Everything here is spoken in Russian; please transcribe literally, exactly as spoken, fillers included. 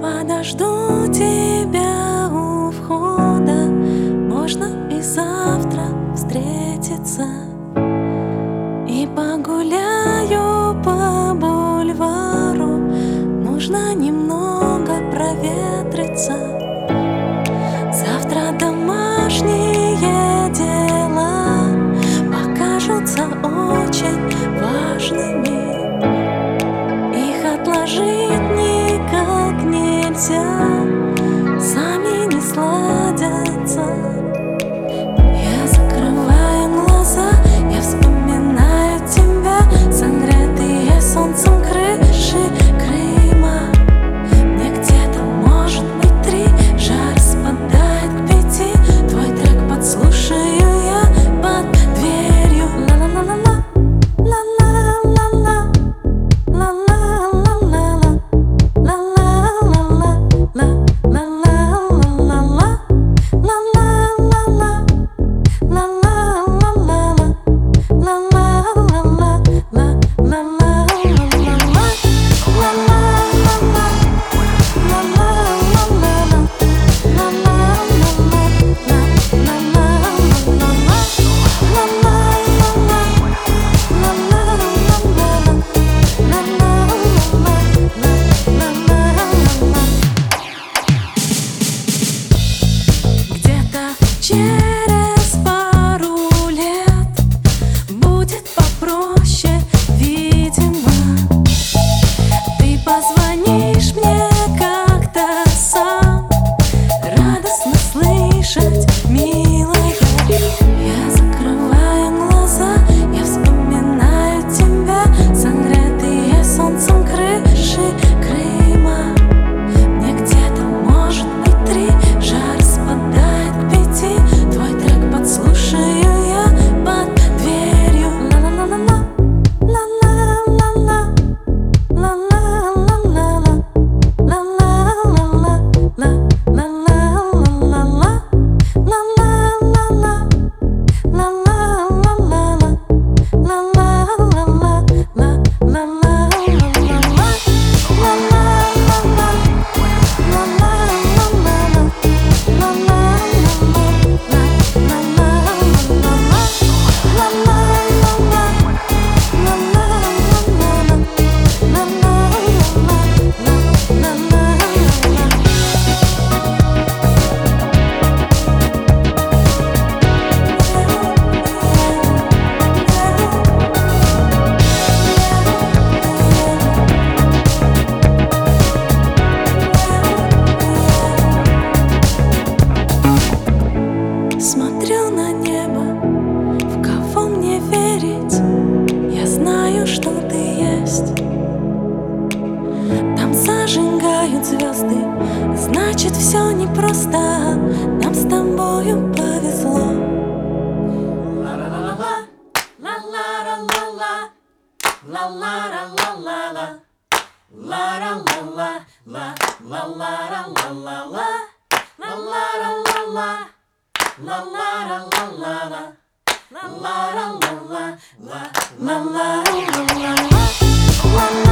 подожду тебя у входа. Можно и завтра встретиться. И погуляю по бульвару. Нужно немного проветриться. Завтра домашние дела покажутся очень важными. Их отложить никак нельзя, сами не сладятся. Я закрываю глаза, я вспоминаю тебя, согретые солнцем крыши Крыма. Мне где-то, может быть, три, жар спадает к пяти. Твой трек подслушаю я под дверью. Ла-ла-ла-ла-ла, ла-ла-ла-ла, ла-ла-ла-ла-ла, ла-ла-ла-ла-ла, ла-ла-ла-ла-ла, ла-ла-ла-ла, через пару лет будет попроще, видимо. Ты позвонишь мне как-то сам, радостно слышать, милая. Я закрываю глаза, я вспоминаю тебя, согретые солнцем крыши Крыма. Мне где-то, может быть, три, жар спадает к пяти. Твой трек подслушаю я под дверью. Ла-ла-ла-ла-ла, ла-ла-ла-ла, ла-ла-ла-ла-ла, ла-ла-ла-ла-ла, ла-ла-ла-ла-ла, ла-ла-ла-ла, смотрю на небо, в кого мне верить? Я знаю, что ты есть. Там зажигают звезды, значит, все непросто. Нам с тобою повезло. Ла-ла-ла-ла, ла-ла-ла-ла-ла, ла-ла-ла-ла-ла, ла-ла-ла-ла, ла-ла-ла-ла-ла, ла-ла-ла-ла-ла. La la la la la la la la la la la la la la la la la